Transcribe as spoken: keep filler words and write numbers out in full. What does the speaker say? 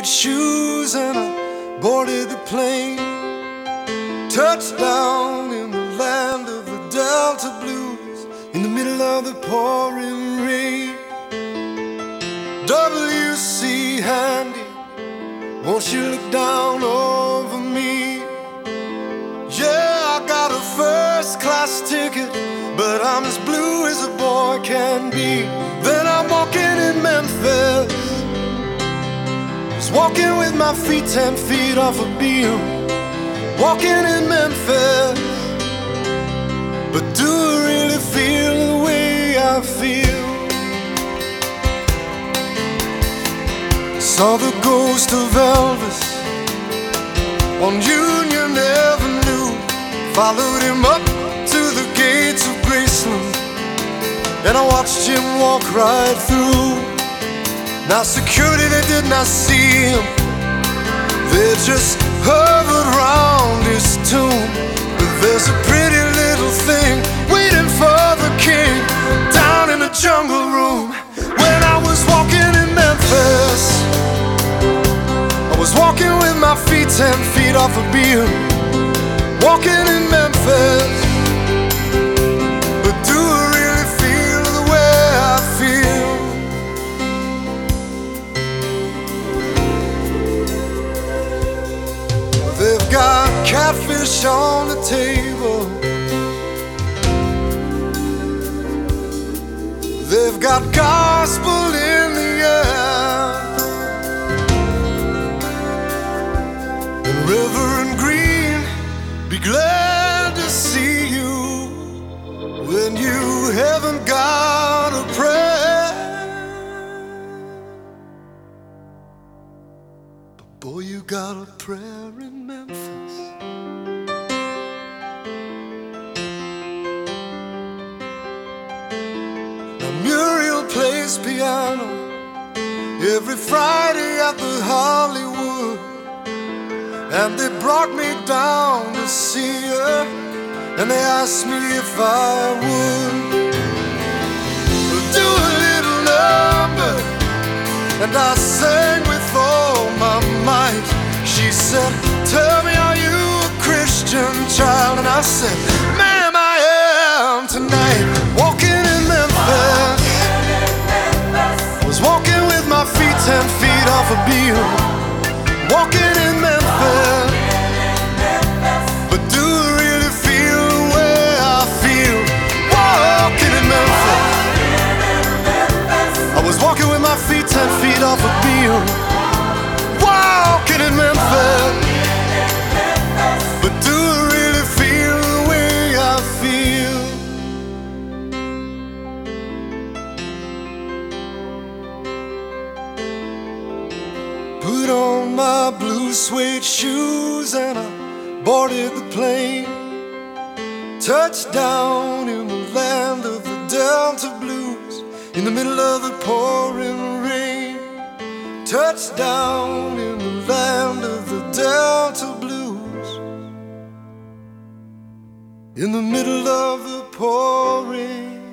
shoes and I boarded the plane. Touchdown in the land of the Delta Blues, in the middle of the pouring rain. W C Handy, won't you look down over me? Yeah, I got a first class ticket, but I'm as blue as a boy can be. Then I'm walking in Memphis, just walking with my feet ten feet off a beam. Walking in Memphis, but do I really feel the way I feel? Saw the ghost of Elvis on Union Avenue, followed him up to the gates of Graceland, and I watched him walk right through. Now security, they did not see him, they just hovered round his tomb. But there's a pretty little thing waiting for the king down in the jungle room. When I was walking in Memphis, I was walking with my feet ten feet off a beam. Walking in Memphis, but do I really feel the way I feel? They've got catfish on the table, they've got gospel in the air, and Reverend Green, be glad to see you when you haven't got a prayer. But boy, you got a prayer in Memphis. Now Muriel plays piano every Friday at the Hollywood, and they brought me down to see her, and they asked me if I would do a little number, and I sang with all my might. She said, tell me, are you a Christian child? And I said, ma'am, I am tonight. Walking in Memphis, was walking with my feet ten feet off a beam. Walking in Memphis, but do I really feel the way I feel? Walking in Memphis, I was walking with my feet ten feet off a beam. Walking in Memphis, but do I really feel the way I feel? Put on my blue suede shoes and I boarded the plane. Touchdown in the land of the Delta Blues, in the middle of the pouring rain. Touchdown in the land of the Delta Blues, in the middle of the pouring